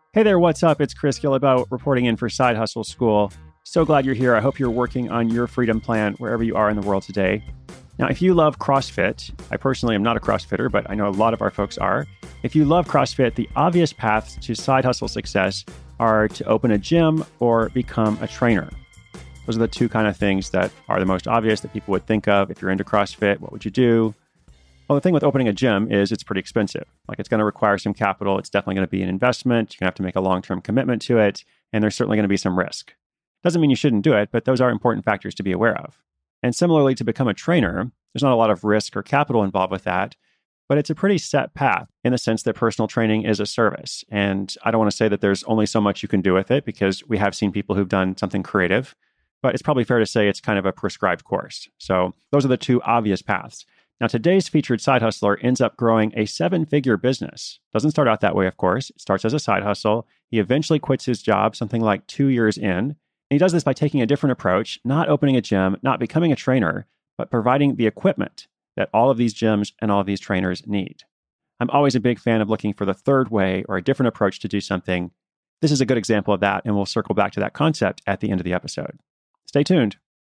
Hey there, what's up? It's Chris Gillibo reporting in for Side Hustle School. So glad you're here. I hope you're working on your freedom plan wherever you are in the world today. Now, if you love CrossFit, I personally am not a CrossFitter, but I know a lot of our folks are. If you love CrossFit, the obvious paths to side hustle success are to open a gym or become a trainer. Those are the two kind of things that are the most obvious that people would think of. If you're into CrossFit, what would you do? Well, the thing with opening a gym is it's pretty expensive. Like, it's going to require some capital. It's definitely going to be an investment. You're going to have to make a long-term commitment to it. And there's certainly going to be some risk. Doesn't mean you shouldn't do it, but those are important factors to be aware of. And similarly, to become a trainer, there's not a lot of risk or capital involved with that, but it's a pretty set path in the sense that personal training is a service. And I don't want to say that there's only so much you can do with it, because we have seen people who've done something creative, but it's probably fair to say it's kind of a prescribed course. So those are the two obvious paths. Now, today's featured side hustler ends up growing a 7-figure business. Doesn't start out that way, of course. It starts as a side hustle. He eventually quits his job something like 2 years in. And he does this by taking a different approach, not opening a gym, not becoming a trainer, but providing the equipment that all of these gyms and all of these trainers need. I'm always a big fan of looking for the third way or a different approach to do something. This is a good example of that, and we'll circle back to that concept at the end of the episode. Stay tuned.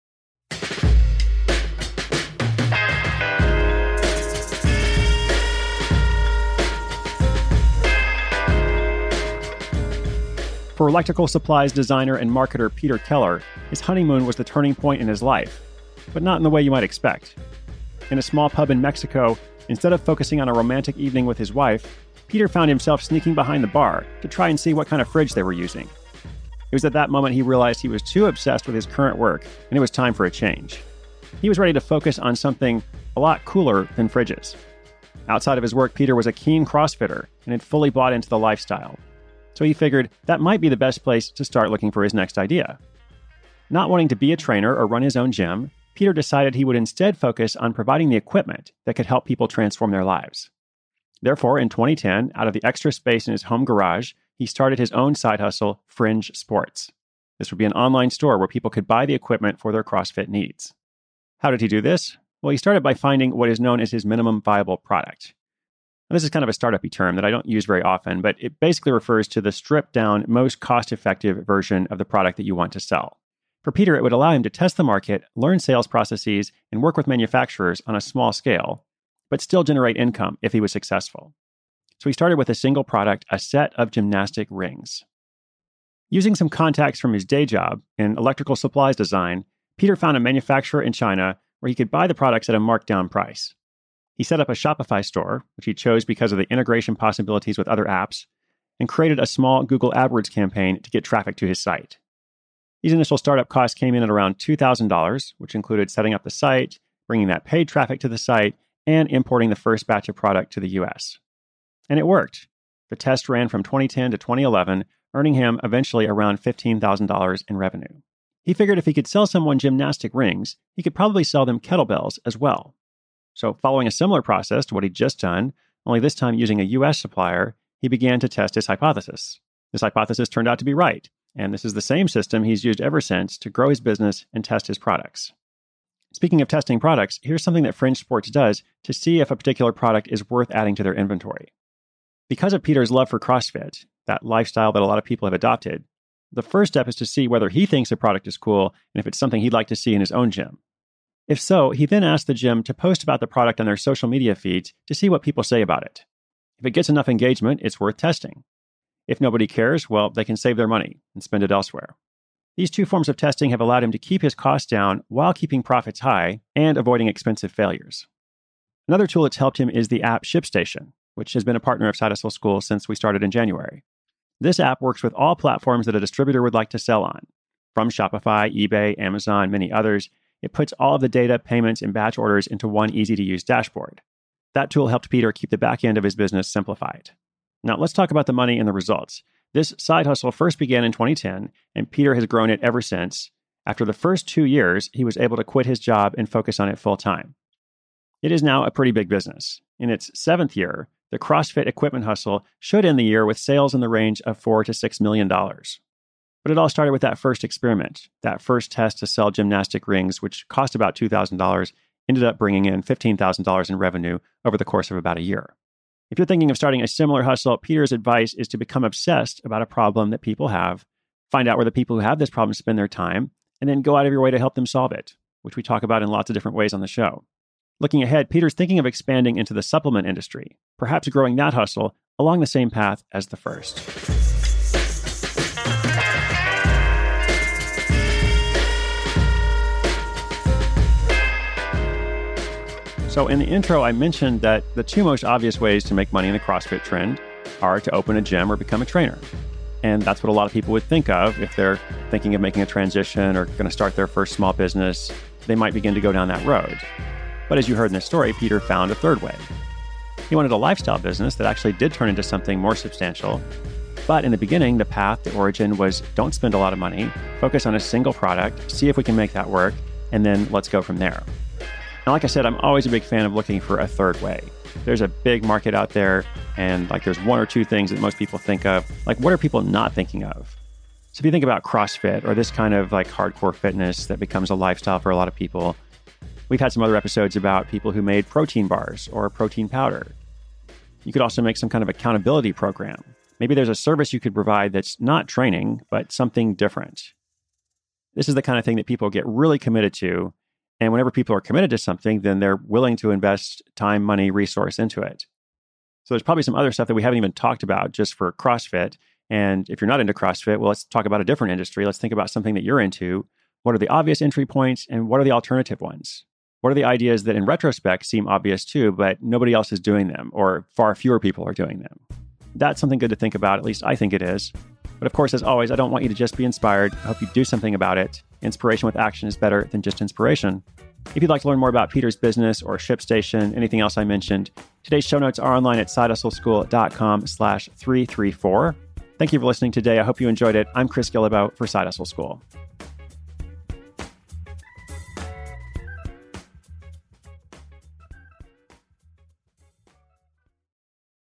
For electrical supplies designer and marketer Peter Keller, his honeymoon was the turning point in his life, but not in the way you might expect. In a small pub in Mexico, instead of focusing on a romantic evening with his wife, Peter found himself sneaking behind the bar to try and see what kind of fridge they were using. It was at that moment he realized he was too obsessed with his current work, and it was time for a change. He was ready to focus on something a lot cooler than fridges. Outside of his work, Peter was a keen CrossFitter and had fully bought into the lifestyle. So he figured that might be the best place to start looking for his next idea. Not wanting to be a trainer or run his own gym, Peter decided he would instead focus on providing the equipment that could help people transform their lives. Therefore, in 2010, out of the extra space in his home garage, he started his own side hustle, Fringe Sports. This would be an online store where people could buy the equipment for their CrossFit needs. How did he do this? Well, he started by finding what is known as his minimum viable product. Now, this is kind of a startup-y term that I don't use very often, but it basically refers to the stripped-down, most cost-effective version of the product that you want to sell. For Peter, it would allow him to test the market, learn sales processes, and work with manufacturers on a small scale, but still generate income if he was successful. So he started with a single product, a set of gymnastic rings. Using some contacts from his day job in electrical supplies design, Peter found a manufacturer in China where he could buy the products at a marked-down price. He set up a Shopify store, which he chose because of the integration possibilities with other apps, and created a small Google AdWords campaign to get traffic to his site. These initial startup costs came in at around $2,000, which included setting up the site, bringing that paid traffic to the site, and importing the first batch of product to the US. And it worked. The test ran from 2010 to 2011, earning him eventually around $15,000 in revenue. He figured if he could sell someone gymnastic rings, he could probably sell them kettlebells as well. So following a similar process to what he'd just done, only this time using a US supplier, he began to test his hypothesis. This hypothesis turned out to be right, and this is the same system he's used ever since to grow his business and test his products. Speaking of testing products, here's something that Fringe Sports does to see if a particular product is worth adding to their inventory. Because of Peter's love for CrossFit, that lifestyle that a lot of people have adopted, the first step is to see whether he thinks a product is cool and if it's something he'd like to see in his own gym. If so, he then asks the gym to post about the product on their social media feeds to see what people say about it. If it gets enough engagement, it's worth testing. If nobody cares, well, they can save their money and spend it elsewhere. These two forms of testing have allowed him to keep his costs down while keeping profits high and avoiding expensive failures. Another tool that's helped him is the app ShipStation, which has been a partner of Side Hustle School since we started in January. This app works with all platforms that a distributor would like to sell on. From Shopify, eBay, Amazon, many others, it puts all of the data, payments, and batch orders into one easy-to-use dashboard. That tool helped Peter keep the back end of his business simplified. Now, let's talk about the money and the results. This side hustle first began in 2010, and Peter has grown it ever since. After the first 2 years, he was able to quit his job and focus on it full-time. It is now a pretty big business. In its 7th year, the CrossFit equipment hustle should end the year with sales in the range of $4 to $6 million. But it all started with that first experiment, that first test to sell gymnastic rings, which cost about $2,000, ended up bringing in $15,000 in revenue over the course of about a year. If you're thinking of starting a similar hustle, Peter's advice is to become obsessed about a problem that people have, find out where the people who have this problem spend their time, and then go out of your way to help them solve it, which we talk about in lots of different ways on the show. Looking ahead, Peter's thinking of expanding into the supplement industry, perhaps growing that hustle along the same path as the first. So in the intro, I mentioned that the two most obvious ways to make money in the CrossFit trend are to open a gym or become a trainer. And that's what a lot of people would think of if they're thinking of making a transition or going to start their first small business. They might begin to go down that road. But as you heard in this story, Peter found a third way. He wanted a lifestyle business that actually did turn into something more substantial. But in the beginning, the path to origin was don't spend a lot of money, focus on a single product, see if we can make that work, and then let's go from there. And like I said, I'm always a big fan of looking for a third way. There's a big market out there, and there's one or two things that most people think of. What are people not thinking of? So if you think about CrossFit or this kind of hardcore fitness that becomes a lifestyle for a lot of people, we've had some other episodes about people who made protein bars or protein powder. You could also make some kind of accountability program. Maybe there's a service you could provide that's not training, but something different. This is the kind of thing that people get really committed to. And whenever people are committed to something, then they're willing to invest time, money, resource into it. So there's probably some other stuff that we haven't even talked about just for CrossFit. And if you're not into CrossFit, well, let's talk about a different industry. Let's think about something that you're into. What are the obvious entry points and what are the alternative ones? What are the ideas that in retrospect seem obvious too, but nobody else is doing them or far fewer people are doing them? That's something good to think about. At least I think it is. But of course, as always, I don't want you to just be inspired. I hope you do something about it. Inspiration with action is better than just inspiration. If you'd like to learn more about Peter's business or ShipStation, anything else I mentioned, today's show notes are online at sidehustleschool.com/334. Thank you for listening today. I hope you enjoyed it. I'm Chris Guillebeau for Side Hustle School.